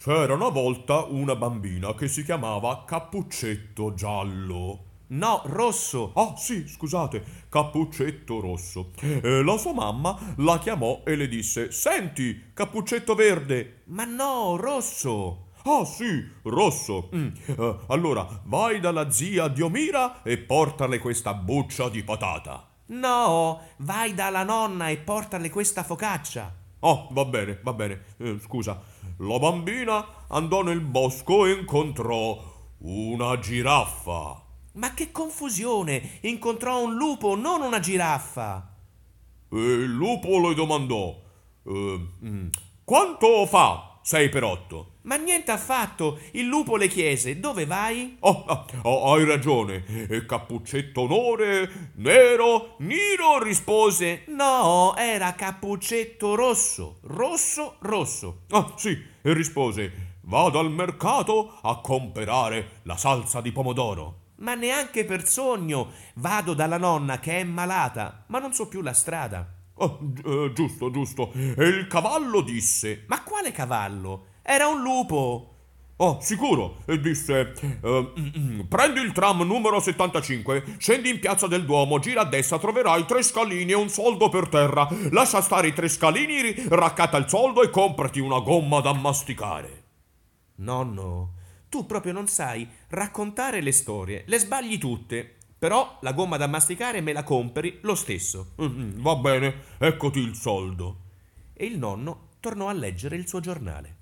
C'era una volta una bambina che si chiamava Cappuccetto Giallo. No, rosso. Ah, sì, scusate, Cappuccetto Rosso. E la sua mamma la chiamò e le disse: Senti, Cappuccetto Verde. Ma no, rosso. Ah, sì, rosso. Allora, vai dalla zia Diomira e portale questa buccia di patata. No, vai dalla nonna e portale questa focaccia. Ah, va bene, va bene. Scusa. La bambina andò nel bosco e incontrò una giraffa. Ma che confusione! Incontrò un lupo, non una giraffa. E il lupo le domandò: Quanto fa 6 per 8? Ma niente affatto. Il lupo le chiese: Dove vai? Oh, hai ragione. E Cappuccetto Onore, Nero, Niro rispose: No, era Cappuccetto Rosso. Rosso, rosso. Ah, sì, e rispose: Vado al mercato a comprare la salsa di pomodoro. Ma neanche per sogno. Vado dalla nonna che è malata, ma non so più la strada. Ah, giusto, giusto. E il cavallo disse: Ma quale cavallo? Era un lupo. Oh, sicuro! E disse: Prendi il tram numero 75, scendi in piazza del Duomo, gira a destra, troverai 3 scalini e un soldo per terra. Lascia stare i 3 scalini, raccatta il soldo e comprati una gomma da masticare. Nonno, tu proprio non sai raccontare le storie, le sbagli tutte. Però la gomma da masticare me la compri lo stesso. Va bene, eccoti il soldo. E il nonno tornò a leggere il suo giornale.